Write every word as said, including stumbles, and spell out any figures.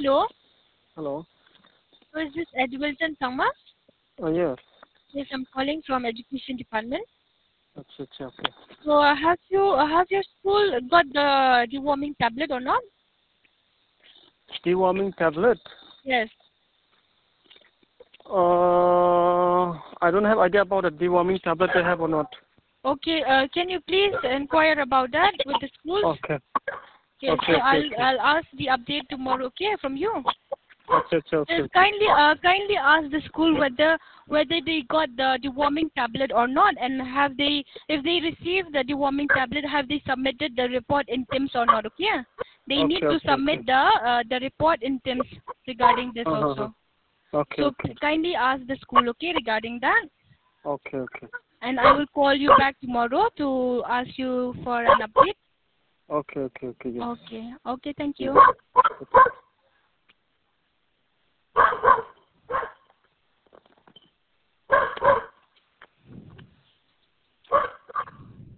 Hello. Hello. So is this Edwilton Thomas? Oh, yes. Yes, I'm calling from Education Department. Achha, achha, okay. So uh, have you uh, have your school got the deworming tablet or not? Deworming tablet? Yes. Uh, I don't have idea about the deworming tablet they have or not. Okay. Uh, can you please inquire about that with the schools? Okay. Okay. Okay, So okay, I'll okay. I'll ask the update tomorrow. Okay, from you. Achha, achha, okay, Just okay. kindly uh, kindly ask the school whether whether they got the deworming tablet or not, and have they, if they received the deworming tablet, have they submitted the report in T I M S or not? Okay, they need Okay, to okay, okay. submit the uh, the report in T I M S regarding this Uh-huh. also. Okay, So okay. kindly ask the school, okay, regarding that, Okay, okay. and I will call you back tomorrow to ask you for an update. Okay, okay, okay, yes. Okay, okay, thank Yes. you. Okay.